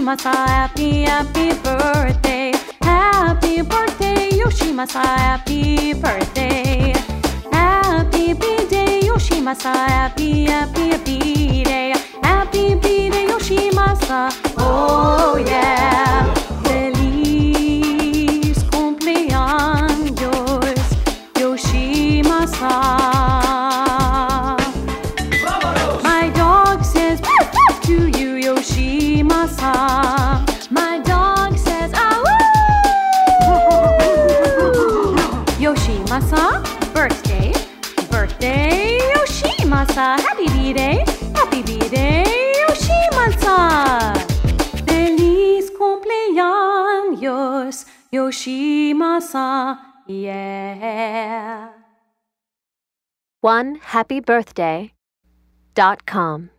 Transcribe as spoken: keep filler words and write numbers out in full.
Yoshimasa, happy, happy birthday. Happy birthday, Yoshimasa, happy birthday. Happy B-Day, Yoshimasa, happy, happy B-Day. Happy B-Day, Yoshimasa, oh yeah. Feliz cumpleaños, Yoshimasa. My dog says to you, Yoshimasa. My dog says, ah Yoshimasa, birthday, birthday, Yoshimasa. Happy B-Day, happy B-Day, Yoshimasa. Feliz cumpleaños, Yoshimasa, yeah. one happy birthday dot com